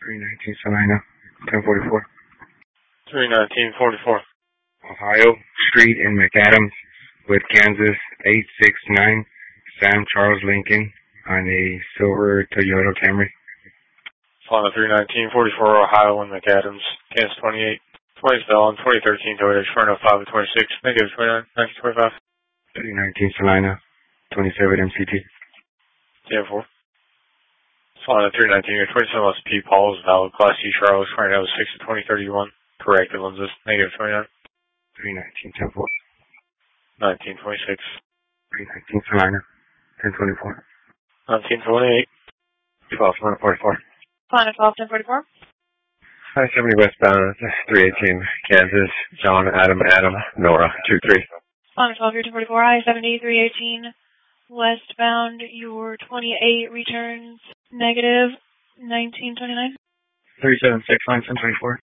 319 Salina, 1044. 31944. Ohio Street in McAdams with Kansas 869, Sam Charles Lincoln on a silver Toyota Camry. Salina 31944, Ohio in McAdams, Kansas 28. 20 spell on 2013 Toyota Inferno 5 and 26, negative 29, 1925. 319 Salina, 27 MCT. 10-4. Salina 319, your 27 LSP Paul is valid, Class C Charles, right now 6 of 2031, corrected lenses, negative 29. 319 10-4. 1926. 319 Salina, 1024. 1928. 12 144. Salina 12 1044. 570 westbound, 318 Kansas, John Adam Nora 23. Salina 12 1044. I-70 318 westbound. Your 28 returns negative 1929. 376 1024.